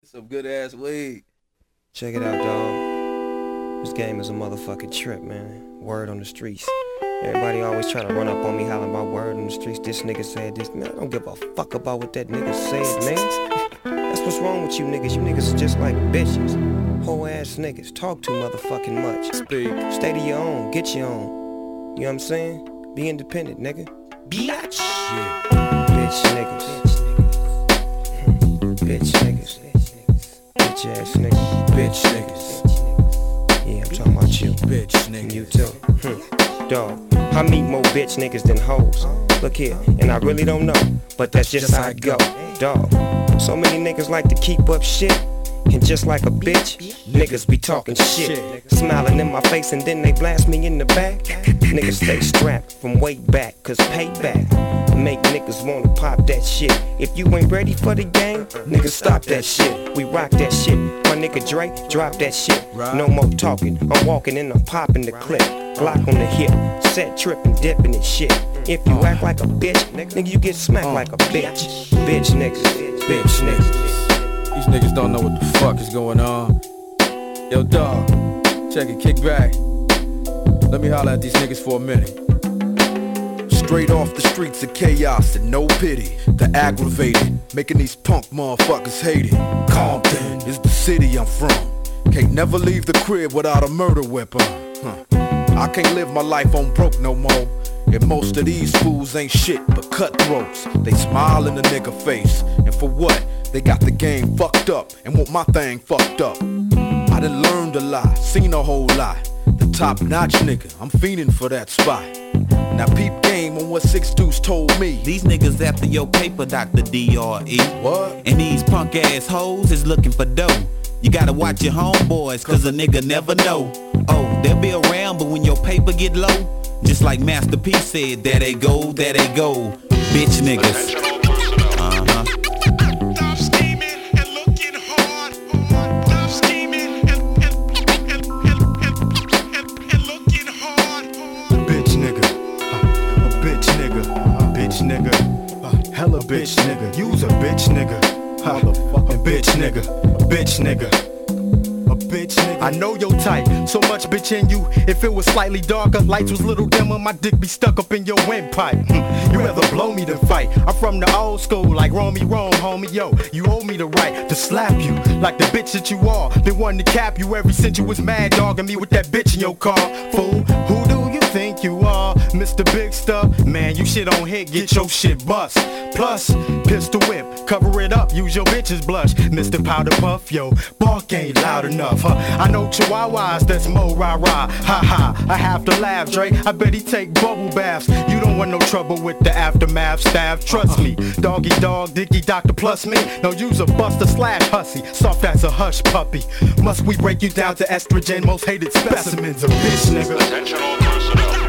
Some good ass weed. Check it out, dawg. This game is a motherfucking trip, man. Word on the streets. Everybody always try to run up on me hollering about word on the streets. This nigga said this. Man, I don't give a fuck about what that nigga said, man. That's what's wrong with you niggas. You niggas are just like bitches. Whole ass niggas. Talk too motherfucking much. Speak. Stay to your own. Get your own. You know what I'm saying? Be independent, nigga. Bitch. Yeah. Bitch niggas. Bitch niggas. Bitch ass niggas. Bitch niggas. Yeah, I'm talking about you. Bitch niggas. And you too. Dog, I meet more bitch niggas than hoes. Look here, and I really don't know, but that's just how it go. Dog, so many niggas like to keep up shit, and just like a bitch, niggas be talking shit. Smiling in my face and then they blast me in the back. Niggas stay strapped from way back, cause payback make niggas wanna pop that shit. If you ain't ready for the game, niggas stop that shit. We rock that shit. My nigga Dre, drop that shit. No more talking, I'm walking and I'm popping the clip. Glock on the hip, set tripping, dipping and shit. If you act like a bitch, nigga, you get smacked like a bitch. Bitch niggas, bitch niggas. These niggas don't know what the fuck is going on. Yo, dawg, check it, kick back. Let me holler at these niggas for a minute. Straight off the streets of chaos and no pity. The aggravated, making these punk motherfuckers hate it. Compton is the city I'm from. Can't never leave the crib without a murder weapon. I can't live my life on broke no more. And most of these fools ain't shit but cutthroats. They smile in the nigga face. And for what? They got the game fucked up and want my thing fucked up. I done learned a lot, seen a whole lot. The top notch nigga, I'm fiending for that spot. Now peep game on what 6 Deuce told me. These niggas after your paper, Dr. D.R.E. What? And these punk ass hoes is looking for dough. You gotta watch your homeboys, cause a nigga never know. Oh, they'll be around, but when your paper get low, just like Master P said, there they go, bitch niggas. Hella bitch nigga, you's a bitch nigga. Motherfucking bitch nigga, a bitch nigga, a bitch nigga. I know your type, so much bitch in you. If it was slightly darker, lights was little dimmer, my dick be stuck up in your windpipe. You rather blow me than fight. I'm from the old school, like Romy Rome, homie. Yo, you owe me the right to slap you like the bitch that you are. Been wanting to cap you ever since you was mad dogging me with that bitch in your car. Fool, who do you think you are? Mr. Big Stuff, man, you shit on hit, get your shit bust. Plus, pistol whip, cover it up, use your bitch's blush. Mr. Powder Puff, yo, bark ain't loud enough, I know chihuahuas, that's mo rah-rah, ha-ha. I have to laugh, Dre, I bet he take bubble baths. You don't want no trouble with the aftermath staff, trust me. Doggy dog, dicky doctor plus me. No use a buster slash hussy, soft as a hush puppy. Must we break you down to estrogen, most hated specimens of bitch nigga. Attention all personnel.